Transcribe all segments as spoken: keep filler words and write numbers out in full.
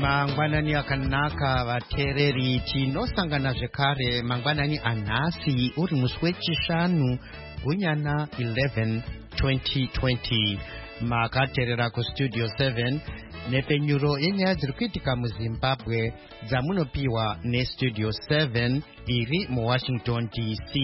Mangwanani akanaka vateereri tinosangana zvekare mangwanani anhasi uri musi wechishanu gunyana eleven twenty twenty. Makateerera kustudio seven nepenyuro yenyaya dziri kuitika muzimbabwe dzamunopiwa nestudio seven iri muwashington D C.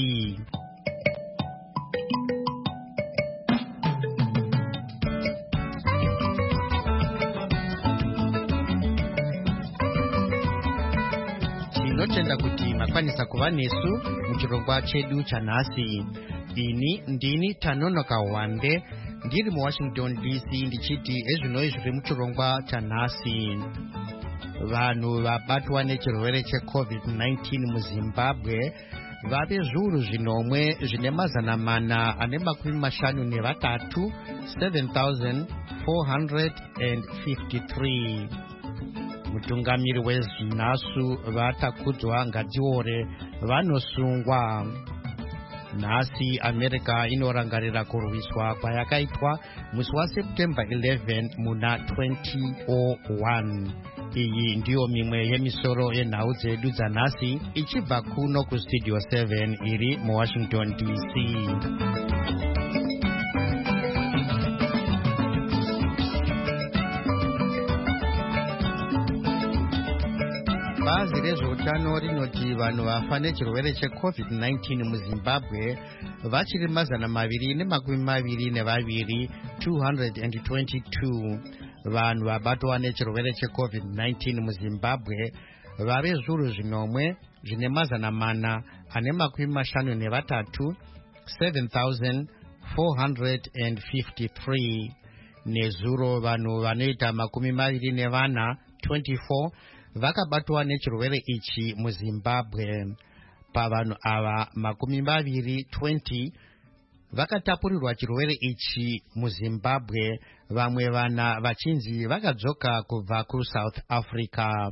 Tinotenda kuti makwanisa kuva nesu muchirongwa chedu chanhasi. Ini ndini Tanonoka Wande ndiri muwashington D C ndichiti ezvinoi zviri muchirongwa chanhasi. Vanhu vabatwa nechirwere checovid nineteen muzimbabwe vave zviuru zvinomwe zvine mazana mana ane makumi mashanu nevatatu seven thousand four hundred fifty-three. Mutungamiri wezvinasu vatakudzwa ngadziore vanosungwa. Nhasi America inorangarira kurwiswa kwayakaitwa musi waSeptember eleven muna twenty oh one. Iyi ndiyo mimwe yemisoro yenhau dzedu dzanhasi ichibva kuno kustudio seven iri muwashington D C. Bazi rezveutano rinoti vanhu vafa nechirwere checovid nineteen muzimbabwe vachiri mazana maviri nemakumi maviri nevaviri two hundred twenty-two. Vanhu vabatwa nechirwere checovid nineteen muzimbabwe vave zviuru zvinomwe zvine mazana mana ane makumi mashanu nevatatu seven thousand four hundred fifty-three. Nezuro vanhu vanoita makumi maviri nevana twenty-four vakabatwa nechirwere ichi muzimbabwe. Pavanhu ava makumi maviri twenty vakatapurirwa chirwere ichi muzimbabwe, vamwe vana vachinzi vakadzoka kubva kuSouth Africa.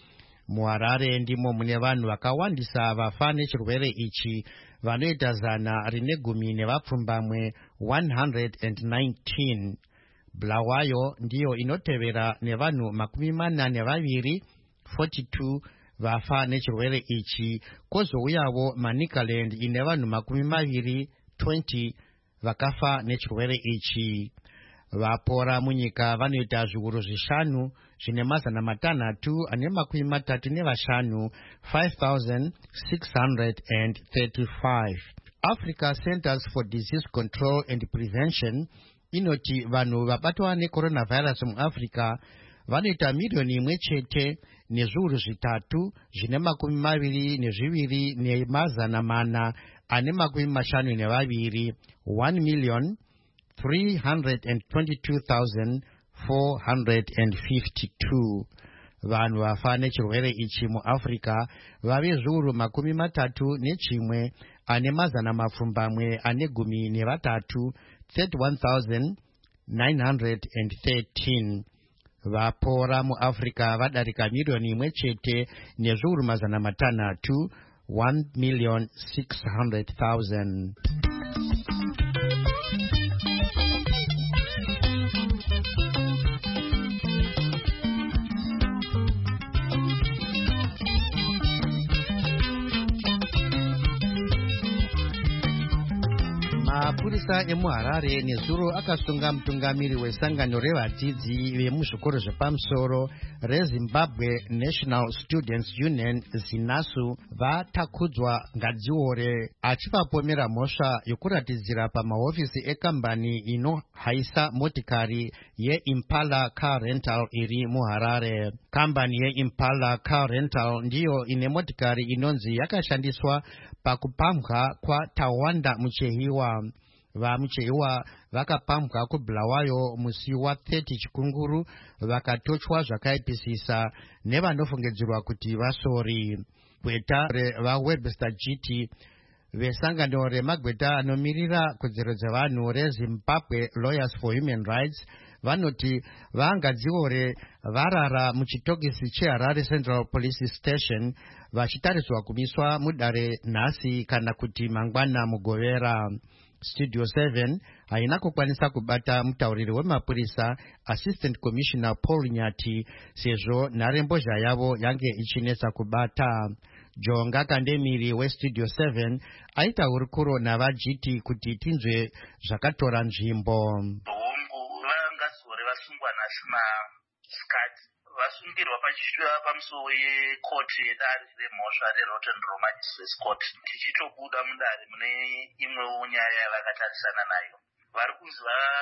MuHarare ndimo mune vanhu vakawandisa vafa nechirwere ichi vanoita zana rine gumi nevapfumbamwe one hundred nineteen. Bulawayo ndiyo inotevera nevanhu makumi mana nevaviri forty-two vafa nechirwere ichi, kozouyawo Manicaland ine vanhu makumi maviri twenty vakafa nechirwere ichi. Vapora munyika vanoita zviuru zvishanu zvine mazana matanhatu ane makumi matatu nevashanu five thousand six hundred thirty-five. Africa Centers for Disease Control and Prevention inoti vanhu vabatwa necoronavirus muAfrica vanoita miriyoni imwe chete nezviuru zvitatu zvine makumi maviri nezviviri nemazana mana ane makumi mashanu nevaviri one million three hundred twenty-two thousand four hundred fifty-two. Vanhu vafa nechirwere ichi muAfrica vave zviuru makumi matatu nechimwe ane mazana mapfumbamwe ane gumi nevatatu thirty-one thousand nine hundred thirteen. Vapora muAfrica vadarika miriyoni imwe chete nezviuru mazana matanhatu one million six hundred thousand. Mapurisa emuHarare nezuro akasunga mutungamiri wesangano revadzidzi vemuzvikoro zvepamusoro reZimbabwe National Students Union ZINASU vatakudzwa ngadziore, achivapomera mhosva yokuratidzira pamahofisi ekambani inohaisa motikari yeImpala Car Rental iri muHarare. Kambani yeImpala Car Rental ndiyo ine motikari inonzi yakashandiswa pakupambwa kwaTawanda Muchehiwa. VaMuchehiwa vakapambwa kuBulawayo musi wa thirty chikunguru vakatochwa zvakaipisisa nevanofungidzirwa kuti vasori. Gweta vaWebster G T vesangano remagweta anomirira kodzero dzevanhu reZimbabwe Lawyers for Human Rights vanoti vaangadziore varara muchitokisi cheHarare Central Police Station vachitariswa kumiswa mudare nhasi kana kuti mangwana mugovera. Studio seven haina kukwanisa kubata mutauriri wemapurisa Assistant Commissioner Paul Nyati sezvo nharembozha yavo yange ichinetsa kubata. Jonga Kandemiri weStudio seven aita hurukuro navaG T kuti tinzwe zvakatora nzvimbo. Vasungirwa pamusuwo yekoti yedare remhosva reRotten Row Magistrates Court. Tichitobuda mudare mune imwewo nyaya yavakatarisana nayo. Vari kunzi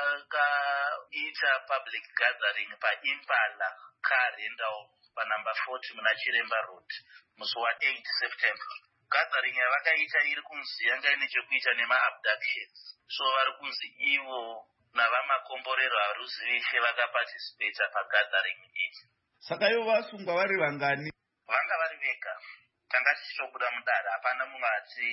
vakaita public gathering paImpala car rental panumber forty muna Chiremba Road musi wa-eight September. Gathering yavakaita iri kunzi yanga ine chekuita nema-abductions. So vari kunzi ivo navamakomborero haruzivishe vakaparticipata pagathering iyi. Saka ivo vasungwa vari vangani? Vanga vari vega. Tanga tichitobuda mudare hapana mumwe ati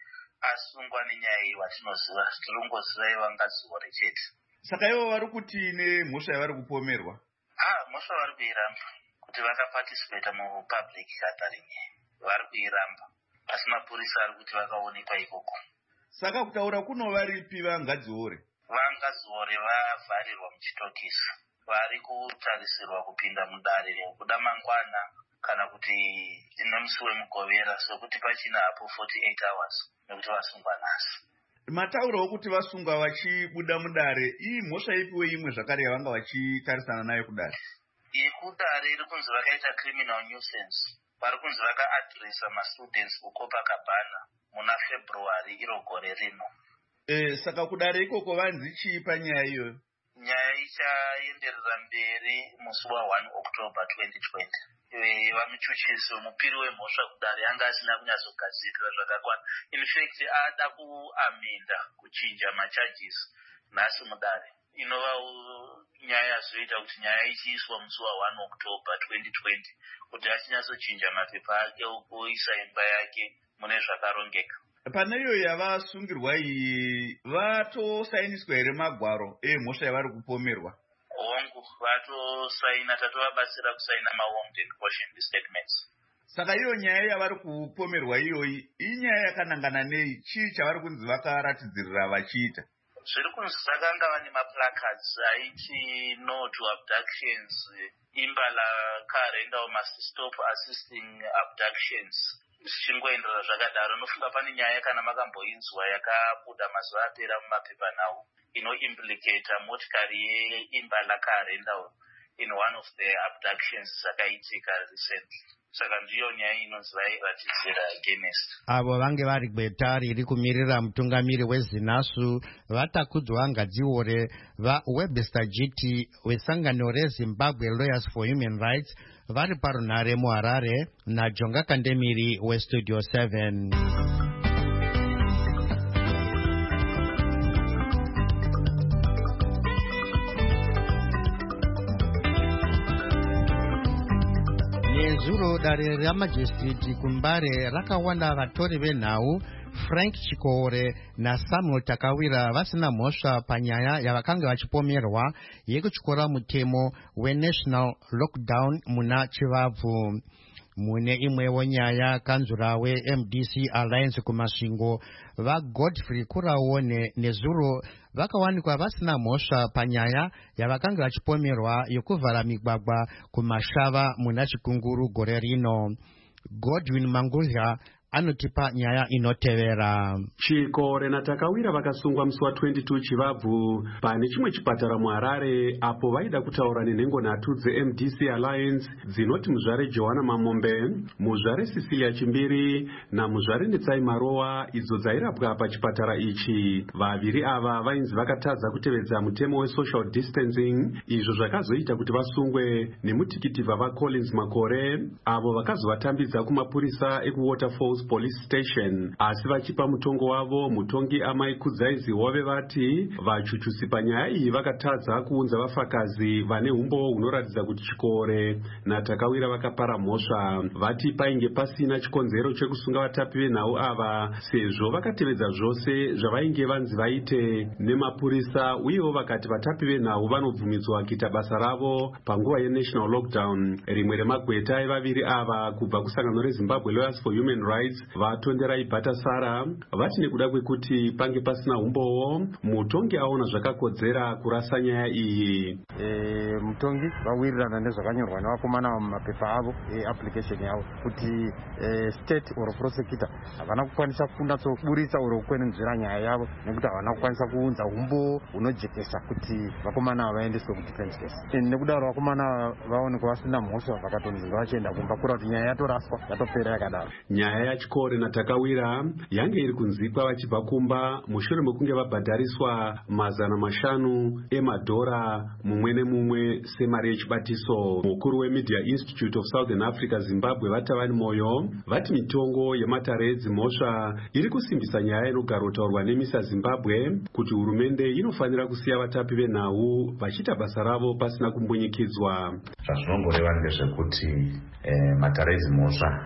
asungwa nenyaya iyi watinoziva. Tirongoziva ivo vangaziore chete. Saka ivo vari kuti nemhosva yavari kupomerwa? Ah, mhosva vari kuiramba. Kuti vakaparticipata mupublic gathering vari kuiramba. Asi mapurisa ari kuti vakaonekwa ikoko. Saka kutaura kuno varipi vangadziore? Vangadziore vavharirwa muchitokisi. Vari kutarisirwa kupinda mudare nekuda mangwana kana kuti nemusi wemugovera sokuti pachina hapo forty-eight hours nekuti vasungwa nhasi. Matauro okuti vasungwa vachibuda mudare iyi mhosva ipiwe imwe zvakare yavanga vachitarisana nayo kudare? Yekudare iri kunzi vakaita criminal nuisance. Vari kunzi vakaadresa mastudents kuCopacabana muna February iro gore rino. Eh, saka kudare ikoko vanzi chii panyaya iyoyo? Nyaya ichaenderera mberi musi wa-one October twenty twenty. Vamuchuchisi mupiri wemhosva kudare anga asina kunyatsogadzirira zvakakwana. In fact, ada kuamenda kuchinja macharges nhasi mudare. Inova nyaya yazoita kuti nyaya ichiiswa musi wa-one October twenty twenty kuti achinyatsochinja mapepa ake okuisa imba yake mune zvakarongeka. Pane iyo yavasungirwa iyi vatosainiswa here magwaro emhosva yavari kupomerwa? Hongu, vatosaina, tatovabatsira kusaina ma-warned and cautioned statements. Saka iyo nyaya yavari kupomerwa iyoyi inyaya yakanangana nei? Chii chavari kunzi vakaratidzirira vachiita? Zviri kunzi vakanga vane maplacards aiti no to abductions, Impala car rental must stop assisting abductions. Zvichingoenderera zvakadaro, nofunga pane nyaya kana makamboinzwa yakabuda mazuva apera mumapepa nawo inoimplicata motikari yeImpala car rental in one of the abductions dzakaitika recently. Saka ndiyo nyaya inonzi vairatidzira against. Avo vange vari gweta riri kumirira mutungamiri weZinasu vatakudzwa ngadziore vaWebster G T wesangano reZimbabwe Lawyers for Human Rights vari parunhare muHarare naJonga Kandemiri weStudio seven. Nezuro dare ramajistriti kuMbare rakawana vatori venhau Frank Chikore naSamuel Takawira vasina mhosva panyaya yavakanga vachipomerwa yekutyora mutemo weNational Lockdown muna Chivabvu. Mune imwewo nyaya kanzura weM D C Alliance kumasvingo vaGodfrey Kuraone nezuro vakawanikwa vasina mhosva panyaya yavakanga vachipomerwa yokuvhara migwagwa kumashava muna Chikunguru gore rino. Godwin Mangudya anotipa nyaya inotevera. Chikore naTakawira vakasungwa musi wa-twenty-two Chivabvu pane chimwe chipatara muHarare apo vaida kutaura nenhengo nhatu dzeM D C Alliance dzinoti muzvare Johanna Mamombe, muzvare Cecilia Chimbiri namuzvare Netsai Marowa idzo dzairapwa pachipatara ichi. Vaviri ava vainzi vakatadza kutevedza mutemo wesocial distancing, izvo zvakazoita kuti vasungwe nemutikiti vava Collins Makore avo vakazovatambidza kumapurisa ekuWaterfalls Police Station. Asi vachipa mutongo wavo mutongi Amai Kudzaizi wave vati vachuchusi panyaya iyi vakatadza kuunza vafakazi vane umbo hunoratidza kuti Chikore naTakawira vakapara mhosva. Vati painge pasina chikonzero chekusunga vatapi venhau ava sezvo vakatevedza zvose zvavainge vanzi vaite nemapurisa, uyewo vakati vatapi venhau vanobvumidzwa kuita basa ravo panguva yeNational Lockdown. Rimwe remagweta evaviri ava kubva kusangano reZimbabwe Lawyers for Human Rights Rights vatonderai Bhatasara vati nekuda kwekuti pange pasina umbowo mutongi aona zvakakodzera kurasa nyaya iyi. E, mutongi vawirirana nezvakanyorwa nevakomana mumapepa avo eapplication yavo kuti e, state or prosecutor havana kukwanisa kunyatsoburitsa uro kukwenenzvera nyaya yavo nekuti havana kukwanisa kuunza umbo hunojekesa kuti vakomana ava vaendeswe kudefense case. Nekudaro vakomana vaonekwa vasina mhosva vakatonzi vachienda kumba kura kuti nyaya yatoraswa yatopera yakadaro. Nyaya yachikore natakawira yange iri kunzikwa vachibva kumba mushure mekunge vabhadhariswa mazana mashanu emadhora mumwe nemumwe semari yechibatiso. Mukuru weMedia Institute of Southern Africa Zimbabwe Vatavani Moyo vati mitongo yematare edzimhosva iri kusimbisa nyaya inogara kutaurwa nemisa Zimbabwe kuti hurumende inofanira kusiya vatapi venhau vachiita basa ravo pasina kumbunyikidzwa. Zvazvinongoreva ndezvekuti eh, matare edzimhosva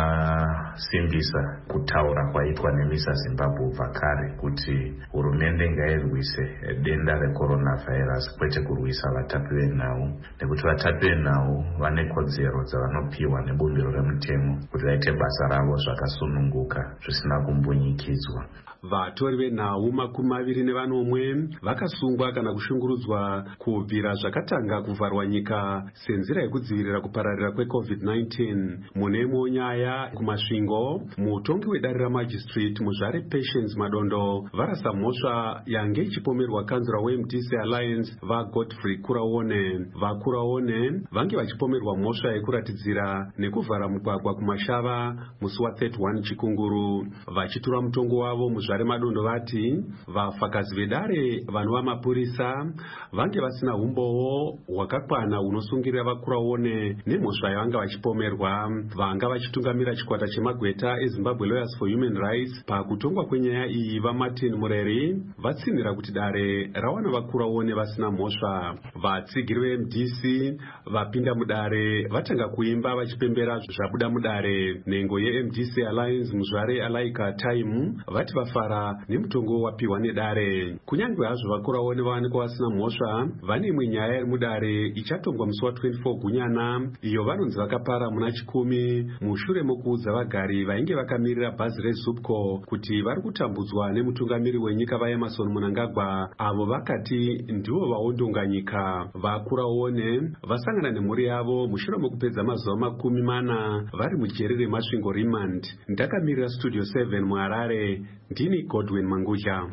asimbisa kutaura kwaitwa nemisa Zimbabwe ubva kare kuti hurumende ngairwise denda recoronavirus kwete kurwisa vatapi venhau, nekuti vatapi venhau vane kodzero dzavanopiwa nebumbiro remutemo kuti vaite basa ravo zvakasununguka zvisina kumbunyikidzwa. Vatori venhau makumi maviri nevanomwe vakasungwa kana kushungurudzwa kubvira zvakatanga kuvharwa nyika senzira yekudzivirira kupararira kwecovid nineteen. Munemo nyaya kumasvingo mutongi wedare ramajistrate muzvare Patience Madondo varasa mhosva yange ichipomerwa kanzura weM D C Alliance vaGodfrey Kuraone. VaKuraone vange vachipomerwa mhosva yekuratidzira nekuvhara mugwagwa kumashava musi wa31 Chikunguru. Vachitura mutongo wavo muzvare Madondo vati vafakazi vedare vanova mapurisa vange vasina umbowo hwakakwana hunosungirira vaKuraone nemhosva yavanga vachipomerwa. Vanga vachitungamira chikwata chemagweta eZimbabwe Lawyers for Human Rights pakutongwa kwenyaya iyi vaMartin Mureri vatsinhira kuti dare rawana vaKuraone vasina mhosva. Vatsigiri veM D C vapinda mudare vatanga kuimba vachipembera zvabuda mudare. Nhengo yeM D C Alliance muzvare Alaika Time vati vafara nemutongo wapiwa nedare. Kunyange hazvo vaKuraone vawanikwa vasina mhosva, vane imwe nyaya iri mudare ichatongwa musi wa24 Gunyana iyo vanonzi vakapara muna chikumi mushure mokuudza vagari vainge vakamirira bhazi reZupco kuti vari kutambudzwa nemutungamiri wenyika vaEmerson Mnangagwa avo vakati ndivo vaondonga nyika. VaKuraone vasangana nemhuri yavo mushure mokupedza mazuva makumi mana vari mujeri remasvingo remand. Ndakamirira Studio seven muHarare, ndini Godwin Manguja.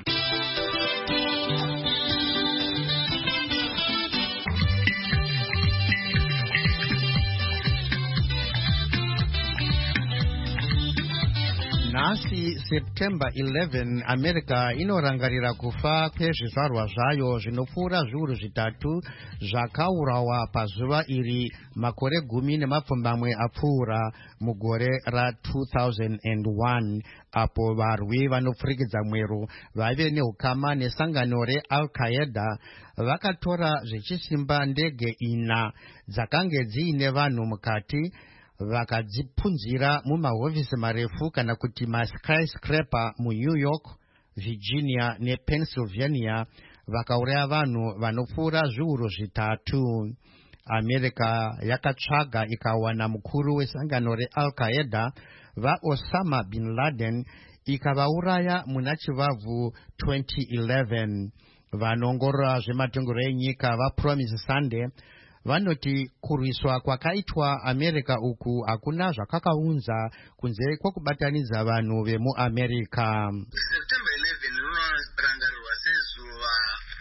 Nhasi September eleventh, America inorangarira kufa kwezvizvarwa zvayo zvinopfuura zviuru zvitatu zvakaurawa pazuva iri makore gumi nemapfumbamwe apfuura mugore ra two thousand one, apo varwi vanopfurikidza mwero vaive neukama nesangano reAl-Qaeda vakatora zvechisimba ndege ina dzakange dziine vanhu mukati vakadzipunzira mumahofisi marefu kana kuti maskyscraper muNew York, Virginia nePennsylvania vakauraya vanhu vanopfuura zviuru zvitatu. America yakatsvaga ikawana mukuru wesangano reAl-Qaeda vaOsama bin Laden ikavauraya muna chivabvu twenty eleven. Vanongorora zvematongero enyika vaPromise Sunday vanoti kurwiswa kwakaitwa America uku hakuna zvakakaunza kunze kwokubatanidza vanhu vemuAmerica. September eleventh rinorangarirwa sezuva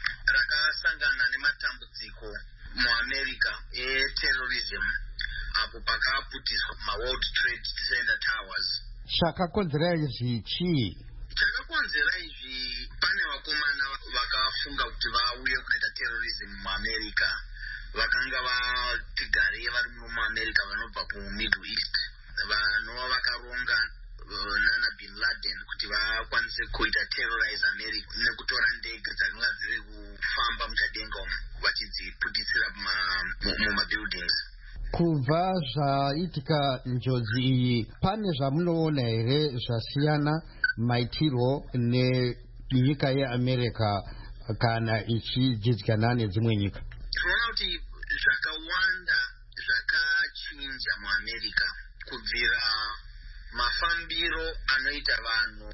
rakasangana nematambudziko muAmerica eterrorism apo pakaputiswa maWorld Trade Center Towers. Chakakonzera izvi chii? Chakakonzera izvi pane vakomana vakafunga kuti vauye kuita terrorism muAmerica. Vakanga vati gare vari muAmerica vanobva kuMiddle East vanova vakaronga uh, nana bin Laden kuti vakwanise kuita terrorize America nekutora ndege dzakanga dziri kufamba muchadenga umu vachidziputitsira mumabuildings. Kubva zvaitika njodzi iyi pane zvamunoona here zvasiyana maitiro nenyika yeAmerica kana ichidzidzikana nedzimwe nyika? Tinoona kuti zvakawanda zvakachinja muAmerica kubvira mafambiro anoita vanhu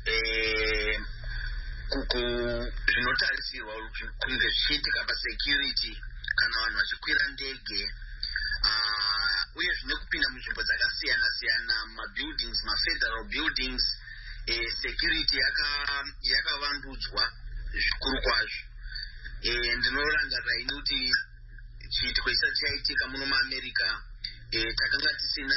zvinotarisirwa kunge zvichiitika pasecurity kana vanhu vachikwira ndege uye zvine kupinda munzvimbo dzakasiyana siyana mabuildings mafederal buildings security yakavandudzwa zvikuru kwazvo. Ndinorangarira inoti chiitiko chisati chaitika muno muAmerica takanga tisina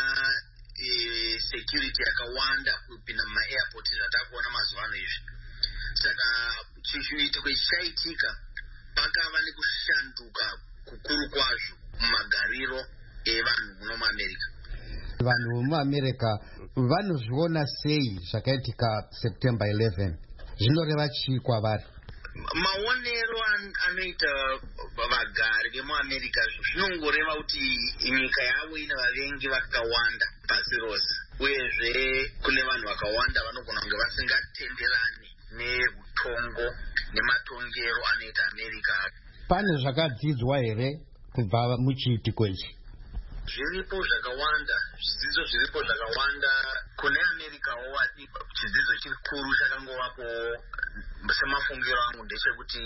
security yakawanda kupinda mumaairport zvatakuona mazuva ano izvi. Saka chiitiko ichi chaitika pakava nekushanduka kukuru kwazvo mumagariro evanhu muno muAmerica. Vanhu muAmerica vanozviona sei zvakaitika September eleventh? Zvinoreva chii kwavari? Maonero anoita vagari vemuAmerica zvinongoreva kuti nyika yavo ine vavengi vakawanda pasi rose, uyezve kune vanhu vakawanda vanogona kunge vasingatenderani neutongo nematongero anoita America. Pane zvakadzidzwa here kubva muchiitiko ichi? Zviripo zvakawanda, zvidzidzo zviripo zvakawanda kune Americawo. Chidzidzo chikuru chakangovapo semafungiro angu ndechekuti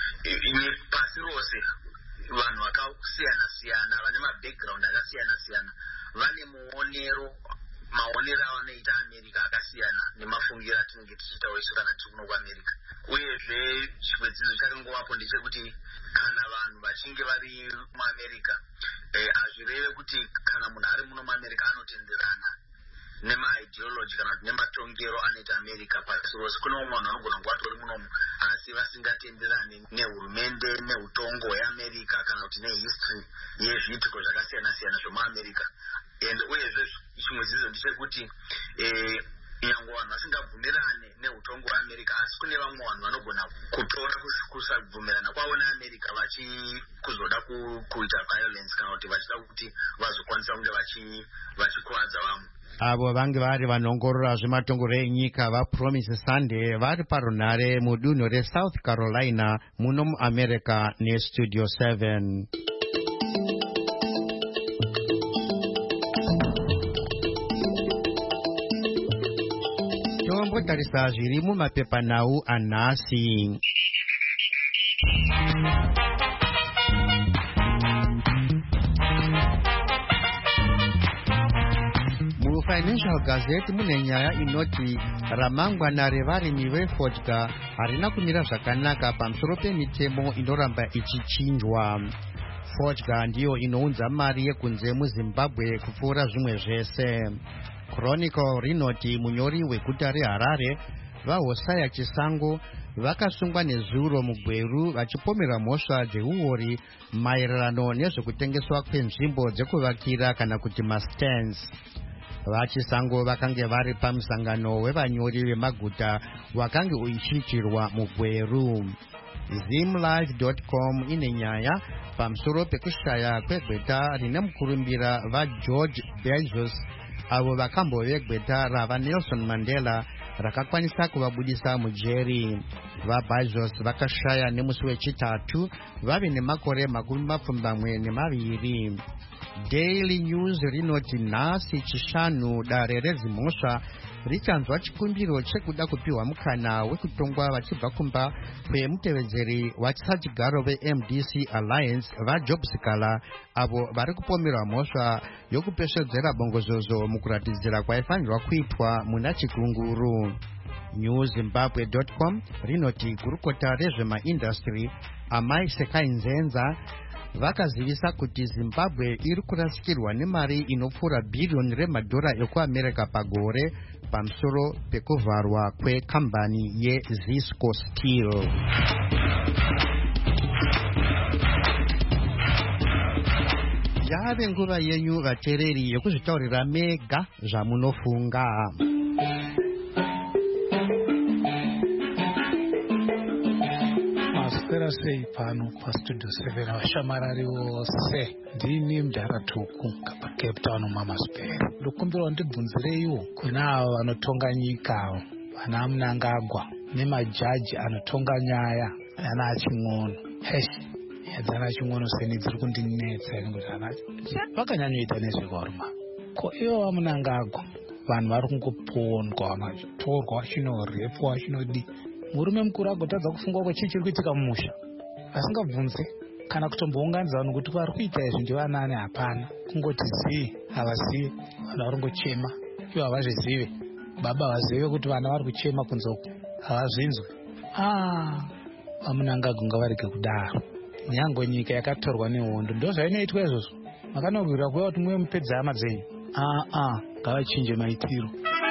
pasi rose vanhu vakasiyana siyana vane mabackground akasiyana siyana vane muonero maonero avanoita America akasiyana nemafungiro atinenge tichiitawo isu kana tiri kuno kuAmerica. Uyezve chimwe chidzidzo chakangovapo ndechekuti kana vanhu vachinge vari muAmerica hazvireve kuti kana munhu ari muno muAmerica anotenderana nemaideology kana kuti nematongero anoita America pasi rose. Kune vamwe vanhu vanogona kunge vatori munomu asi vasingatenderani nehurumende neutongo hweAmerica kana kuti nehistory yezviitiko zvakasiyana siyana zvemuAmerica. And uyezve chimwe dzidzo ndechekuti nyangwe vanhu vasingabvumirane neutongo hweAmerica asi kune vamwe vanhu vanogona kutora kusabvumirana kwavo neAmerica vachikuzoda kuita violence kana kuti vachida kuti vazokwanisa kunge vachikuwadza vamwe. Avo vange vari vanongorora zvematongero enyika vaPromise Sunday vari parunhare mudunhu reSouth Carolina muno muAmerica neStudio seven. Tombotarisa zviri mumapepanhau anhasi. Financial Gazette mune nyaya inoti ramangwana revarimi veFodya harina kumira zvakanaka pamusoro pemitemo inoramba ichichinjwa. Fodya ndiyo inounza mari yekunze muZimbabwe kupfuura zvimwe zvese. Chronicle rinoti munyori weguta reHarare vaHosea Chisango vakasungwa nezuro mugweru vachipomera mhosva dzeuori maererano nezvekutengeswa kwenzvimbo dzekuvakira kana kuti mastands. VaChisango vakange vari pamusangano wevanyori vemaguta wakange uchiitirwa mugweru. Zimlive dot com ine nyaya pamusoro pekushaya kwegweta rine mukurumbira vaGeorge Bezos avo vakambove gweta rava Nelson Mandela rakakwanisa kuvabudisa mujeri. VaBezos vakashaya nemusi wechitatu vave nemakore makumi mapfumbamwe nemaviri. Daily News rinoti nhasi chishanu dare rezimhosva richanzwa chikumbiro chekuda kupiwa mukana wekutongwa vachibva kumba kwemutevedzeri wasachigaro veM D C Alliance vaJob Sikala avo vari kupomerwa mhosva yokupesvedzera bongozozo mukuratidzira kwaifanirwa kuitwa muna chikunguru. New Zimbabwe dot com rinoti gurukota rezvemaindastry Amai Sekai Nzenza vakazivisa kuti Zimbabwe iri kurasikirwa nemari inopfuura bhiriyoni remadhora ekuAmerica pagore pamusoro pekuvharwa kwekambani yeZisco Steel. Yave nguva yenyu vateereri yekuzvitaurira mega zvamunofunga. Maswera sei pano pastudio seven vashamarari vose. Ndini Mudharatuku paCape Town maMaspere. Ndokumbirwa ndibvunzireiwo kune avo vanotonga nyika vana Mnangagwa nemajaji anotonga nyaya yana Ching'ono. Hesh, dzana Ching'ono seni dziri kundinetsa ngekuti ana vakanyanyoita nezvevaruma. Ko ivo vaMnangagwa vanhu vari kungopondwa vachitorwa vachinorepwa vachinodi. Murume mukuru agotadza kufungwa kuti chii chiri kuitika mumusha, asingabvunze kana kutombounganidza vanhu kuti vari kuita izvi ndivanani. Hapana, kungoti zii havazivi, vanhu vari kungochema ivo havazvizive. Baba havazive kuti vana vari kuchema kunze uku, havazvinzwe. Ah, vamunangagunga varege kudaro. Nyange nyika yakatorwa nehondo ndo zvainoitwa izvozvo. Makanogwirwa kuva kuti muve mupedza hama dzenyu. Ah ah, ngavachinje maitiro.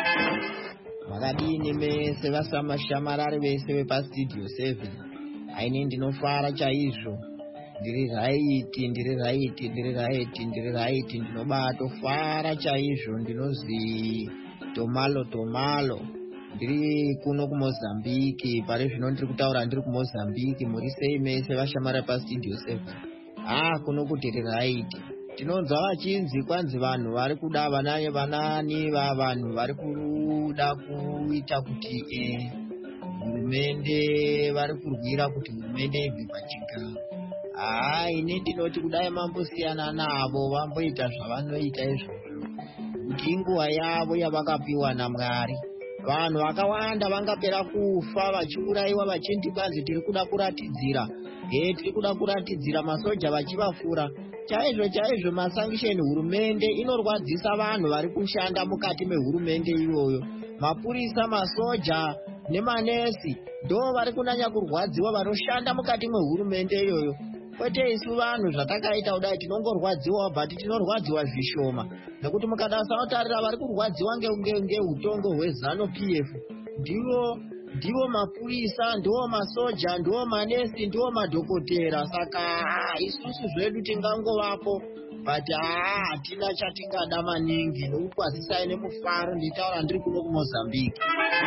Vakadini mese vasamashamarari vese vepastudio seven. Aine ndinofara chaizvo. Ndiri raiti, ndiri raiti, ndiri raiti, ndiri raiti, ndinobatofara chaizvo. Ndinozi tomalo tomalo. Ndiri kuno kuMozambique, pari zvino ndiri kutaura ndiri kuMozambique. Muri sei mese vashamarari pastudio seven. Ah, kuno kuti ndiri raiti. Tinonzwa vachinzi kwanzi vanhu vari kuda vananye vanani va vanhu vari kuda kuita kuti eh hurumende vari kurwira kuti hurumende ibve pachigaro. Ah, ine ndinoti kudai mambosiyana navo vamboita zvavanoita izvozvo kuti inguva yavo yavakapiwa naMwari. Vanhu vakawanda vangapera kufa vachiurayiwa vachindi kwanzi tiri kuda kuratidzira eh tiri kuda kuratidzira masoja vachivafura. Chaizvo chaizvo masangisheni hurumende inorwadzisa vanhu vari kushanda mukati mehurumende iyoyo. Mapurisa, masoja nemanesi ndo vari kunanya kurwadziwa vanoshanda mukati mehurumende iyoyo. Kwete isu vanhu zvatakaita kudai tinongorwadziwa bhati tinorwadziwa zvishoma. Nekuti mukadasaotarira vari kurwadziwa ngeutongo hweZanu P F ndivo ndivo mapurisa, ndivo masoja, ndivo manesi, ndivo madhokotera. Saka isusu zvedu tingangovapo but hatina chatingada maningi nokukwazisai nemufaro. Nditaura ndiri kuno kuMozambique.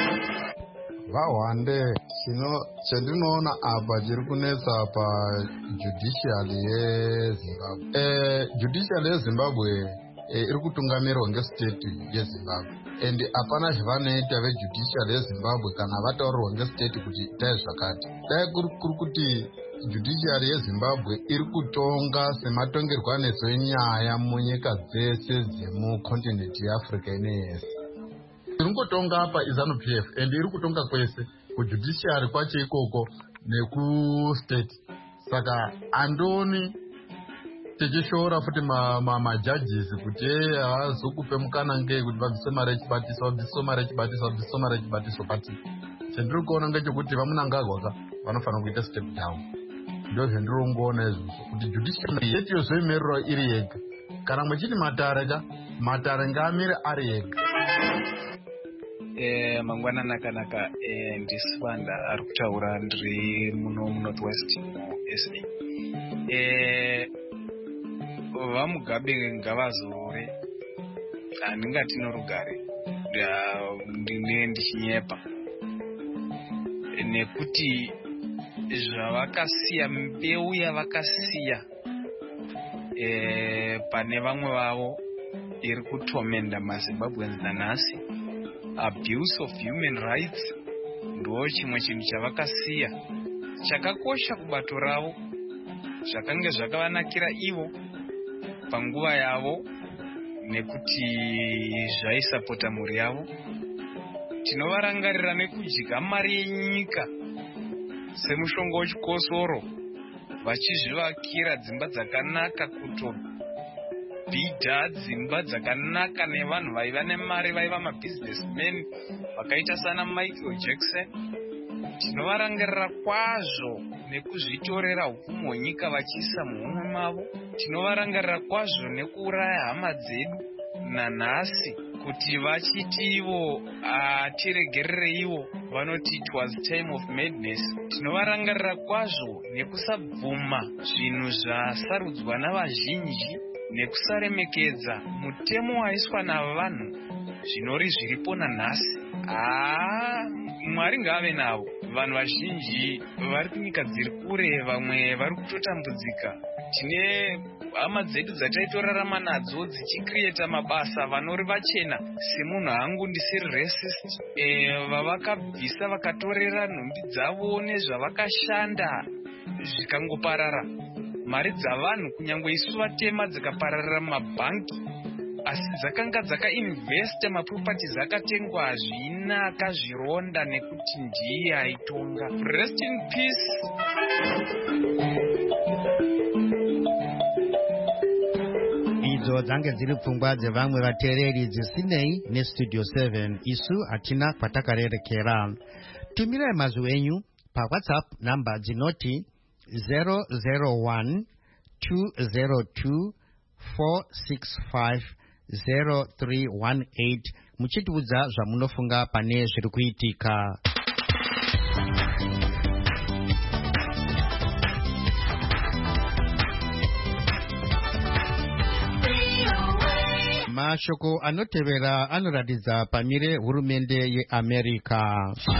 Vahwande chino chandinoona apa chiri kunetsa pa judicial yeZimbabwe. Eh judicial yeZimbabwe eh, iri kutungamirwa ngestate yeZimbabwe. And apana zvavanoita vejudicial yeZimbabwe kana vataurirwa ngestate kuti itai zvakati. Dai kuri kuti judicial yeZimbabwe iri kutonga sematongerwo anoitwa nyaya munyika dzese dzemucontinent yeAfrica ineyese. Iri kutonga apa iZanu P F and iri kutonga kwese kujudiciary kwacho ikoko nekustate. Saka andoni tichishora futi majudges kuti eh hazokupe mukana ngei kuti vabvise mari yechibatiso vabvise mari yechibatiso vabvise mari yechibatiso pati. Chandiri kuona ngechekuti vamunangagwaka vanofanira kuita step down. Ndo zvendiri kungoona izvozvo kuti judiciary yetu yozoimirira iri yega. Kana muchiti matare ka matare ngaamire ari yega. Eh mangwana nakanaka eh ndisibanda ari kutaura ndiri muno Northwest S A. Eh vamugabe ngavazore handingati norugare ndine ndichinyepa nekuti zvavakasiya mbeu yavakasiya e, pane vamwe vavo iri kutomenda maZimbabweans nanhasi. Abuse of human rights ndo chimwe chinhu chavakasiya chakakosha kubato ravo zvakange zvakavanakira ivo panguva yavo nekuti zvaisapota mhuri yavo. Tinovarangarira nekudya mari yenyika semushonga wechikosoro vachizvivakira dzimba dzakanaka, kutobhidha dzimba dzakanaka nevanhu vaiva nemari vaiva mabusinessmen vakaita sana Michael Jackson. Tinovarangarira kwazvo nekuzvitorera upfumi hwenyika vachiisa muhumwe mavo. Tinovarangarira kwazvo nekuuraya hama dzedu nanhasi kuti vachiti ivo atiregerere ivo vanoti it was time of madness. Tinovarangarira kwazvo nekusabvuma zvinhu zvasarudzwa navazhinji nekusaremekedza mutemo waiswa navanhu zvinori zviripo nanhasi. Ah, Mwari ngaave navo. Vanhu vazhinji vari kunyika dziri kure, vamwe vari kutotambudzika. Tine hama dzedu dzataitorarama nadzo dzichikrieta mabasa vanori vachena. Semunhu hangu ndisiri racist, e, vavakabvisa vakatorera nhumbi dzavo nezvavakashanda zvikangoparara. Mari dzavanhu kunyange isu vatema dzikapararira mabhanki. asi dzakanga dzakainvesta maproperties akatengwa hazvinaka zvironda nekuti ndiye aitonga. Rest in peace. Idzo dzange dziri pfungwa dzevamwe vateereri dzisinei nestudio seven. Isu hatina kwatakarerekera. Tumirai mazwi enyu paWhatsApp namba dzinoti zero zero one two zero two four six five zero three one eight muchitiudza zvamunofunga pane zviri kuitika. Mashoko anotevera anoratidza pamire hurumende yeAmerica.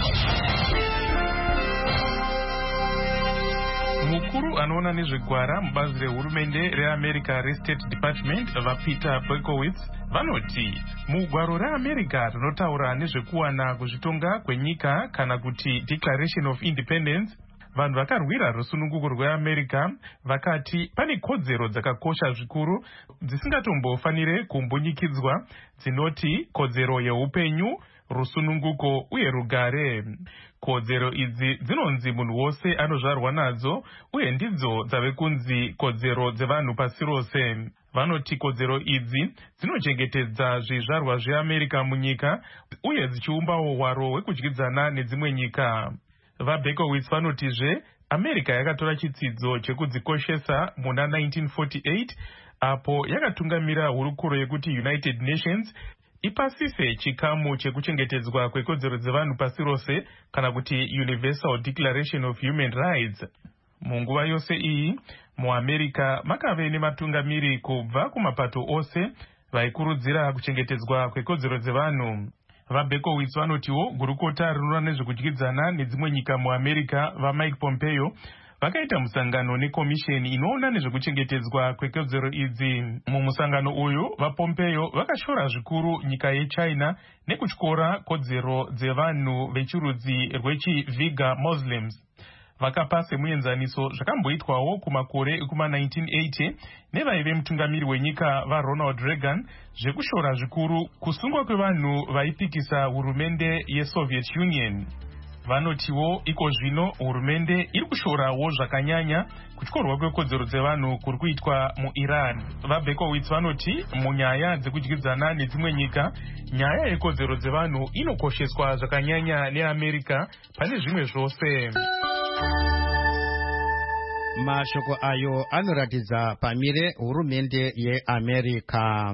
Mukuru anoona nezvegwara mubazi rehurumende reAmerica reState Department vaPeter Berkowitz vanoti mugwaro reAmerica rinotaura nezvekuwana kuzvitonga kwenyika kana kuti Declaration of Independence, vanhu vakarwira rusununguko rweAmerica vakati pane kodzero dzakakosha zvikuru dzisingatombofanire kumbunyikidzwa dzinoti kodzero yeupenyu, rusununguko uye rugare. Kodzero idzi dzinonzi munhu wose anozvarwa nadzo uye ndidzo dzave kunzi kodzero dzevanhu pasi rose. Vanoti kodzero idzi dzinochengetedza zvizvarwa zveAmerica munyika uye dzichiumbawo hwaro hwekudyidzana nedzimwe nyika. VaBerkowitz vanotizve America yakatora chitsidzo chekudzikoshesa muna nineteen forty-eight apo yakatungamira hurukuro yekuti United Nations ipasise chikamu chekuchengetedzwa kwekodzero dzevanhu pasi rose kana kuti Universal Declaration of Human Rights. Munguva yose iyi muAmerica makave nematungamiri kubva kumapato ose vaikurudzira kuchengetedzwa kwekodzero dzevanhu. VaBerkowitz vanotiwo gurukota rinoona nezvekudyidzana nedzimwe nyika muAmerica vaMike Pompeo vakaita musangano nekomisheni inoona nezvekuchengetedzwa kwekodzero idzi. Mumusangano uyu vaPompeo vakashora zvikuru nyika yeChina nekutyora kodzero dzevanhu vechirudzi rwechiViga Muslims. Vakapa semuenzaniso zvakamboitwawo kumakore ekuma nineteen eighty nevaive mutungamiri wenyika vaRonald Reagan zvekushora zvikuru kusungwa kwevanhu vaipikisa hurumende yeSoviet Union. Vanotiwo iko zvino hurumende iri kushorawo zvakanyanya kutyorwa kwekodzero dzevanhu kuri kuitwa muIran. VaBerkowitz vanoti munyaya dzekudyidzana nedzimwe nyika, nyaya yekodzero dzevanhu inokosheswa zvakanyanya neAmerica pane zvimwe zvose. Mashoko ayo anoratidza pamire hurumende yeAmerica.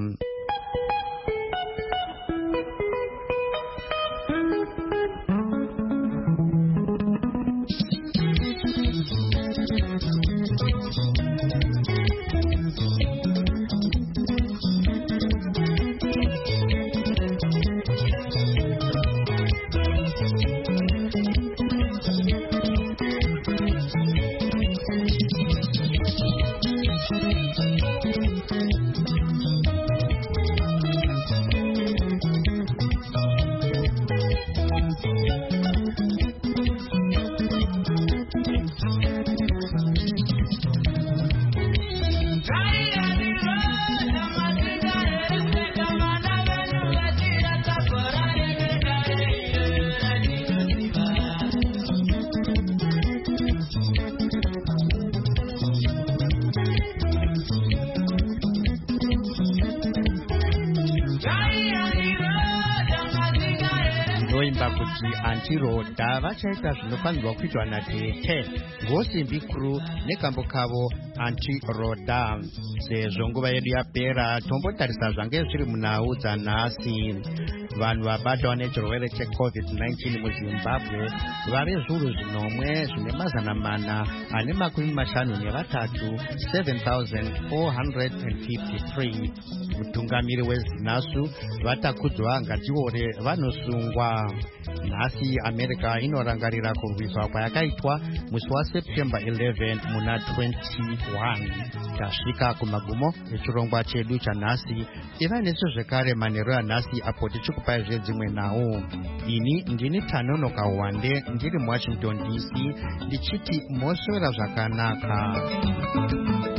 Anti-Roda vachaita zvinofanirwa kuitwa natete ngosimbi kuru nekambo kavo Anti-Roda. Sezvo nguva yedu yapera tombotarisa zvange zviri munhau dzanhasi. Vanhu vabatwa nechirwere checovid nineteen muZimbabwe vave zviuru zvinomwe zvine mazana mana ane makumi mashanu nevatatu seven thousand four hundred fifty-three. Mutungamiri weZinasu vatakudzwa ngatiore vanosungwa. Nhasi America inorangarira kurwiswa kwayakaitwa musi waSeptember eleven muna twenty-one. Tasvika kumagumo echirongwa chedu chanhasi. Iva nesu zvekare manheru anhasi apo tichikupai zvedzimwe nhau. Ini ndini Tanonoka Wande ndiri muWashington D C ndichiti moswera zvakanaka.